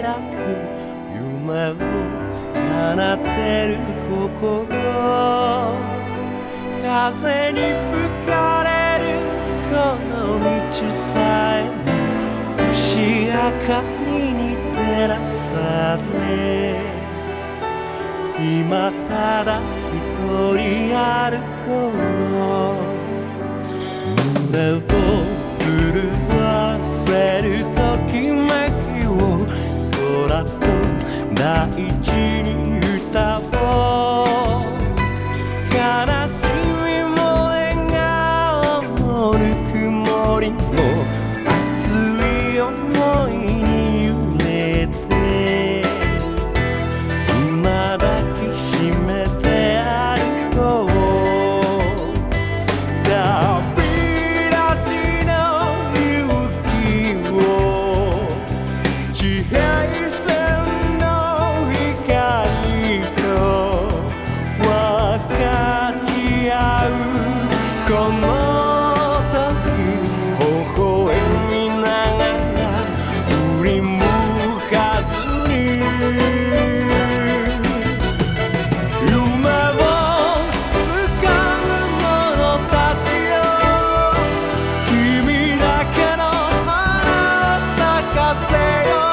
開く夢を奏でる心、風に吹かれるこの道さえも星明かりに照らされ、今ただ一人歩こう。胸を震わせるときめきを空と大地に歌おう。悲しみも笑顔もぬくもりも熱い想いに揺れて、今抱きしめて歩こう。地平線の光と分かち合うこの時、微笑みながら振り向かずに夢をつかむ者たちよ、君だけの花咲かせよ。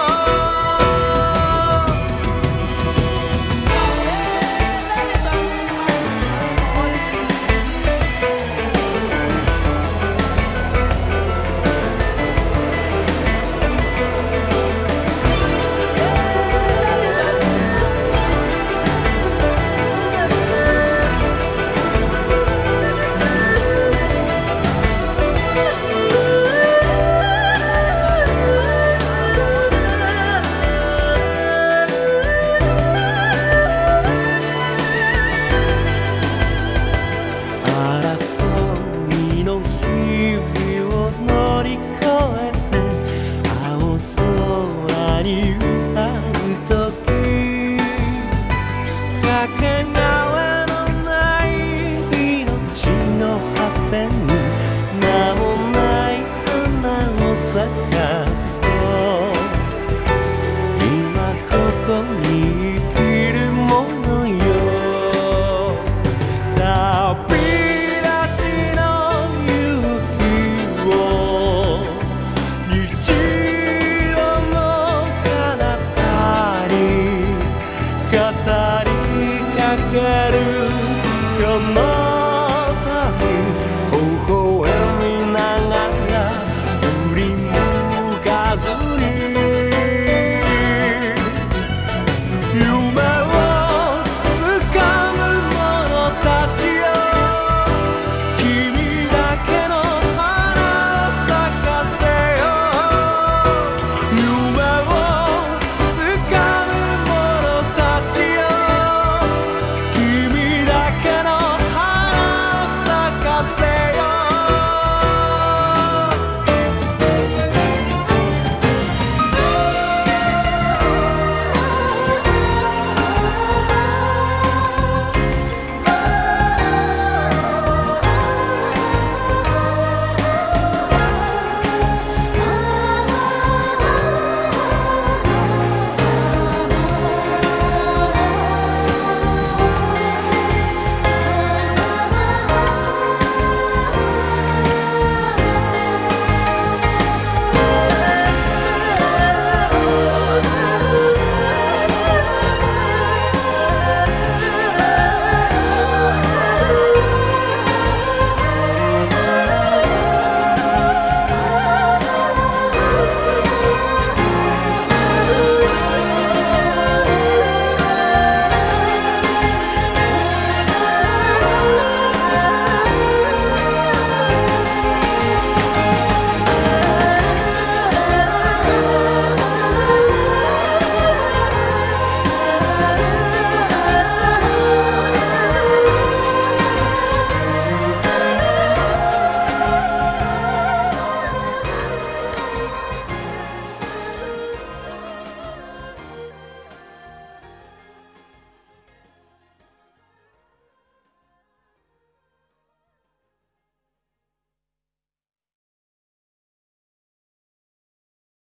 争いの日々を乗り越えて青空に